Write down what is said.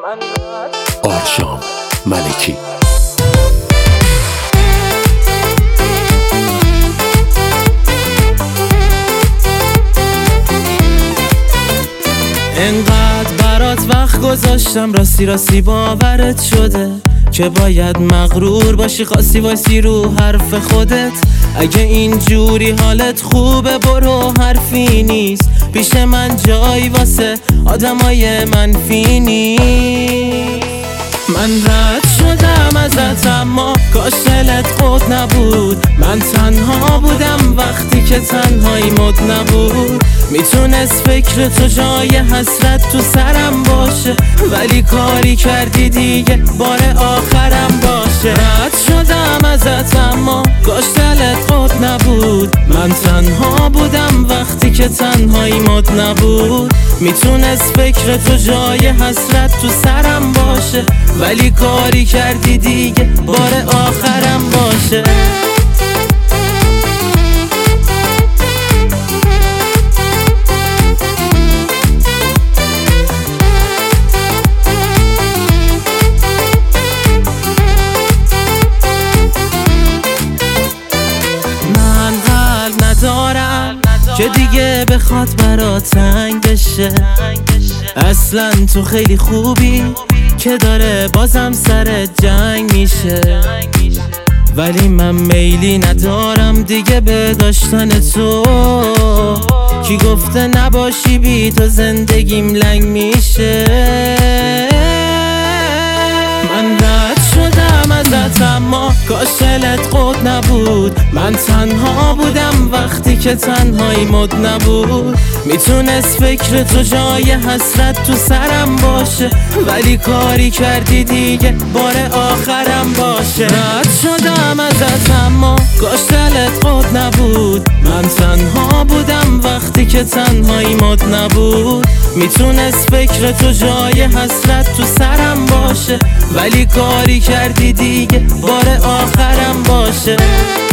آرشام ملکی. انقدر برات وقت گذاشتم، راستی باورت شده که باید مغرور باشی، خواستی وایسی رو حرف خودت. اگه اینجوری حالت خوبه برو، حرفی نیست پیش من جایی واسه آدمای منفی نیست. من رد شدم ازت اما کاش دلت خود نبود. من تنها بودم وقتی که تنهایی مد نبود. میتونست فکر تو جای حسرت تو سرم باشه، ولی کاری کردی دیگه بار آخرم باشه. رد شدم ازت اما کاش دلت خود نبود. من تنها بودم وقتی که تنهایی مد نبود. میتونست فکر تو جای حسرت تو سرم باشه، ولی کاری کردی دیگه بار آخرم باشه. من قلب ندارم که دیگه بخواد برات تنگ بشه. اصلا تو خیلی خوبی که داره بازم سر جنگ میشه، ولی من میلی ندارم دیگه به داشتن تو. کی گفته نباشی بی تو زندگیم لنگ میشه. من رد شدم ازت اما کاش دلت خود نبود. من تنها بودم وقتی که تنهایی مد نبود. میتونست فکر تو جای حسرت تو سرم باشه، ولی کاری کردی دیگه بار آخرم باشه. رد شدم ازت اما کاش دلت خود نبود. من تنها بودم وقتی که تنهایی مد نبود. میتونست فکر تو جای حسرت تو سرم باشه، ولی کاری کردی دیگه بار آخرم باشه.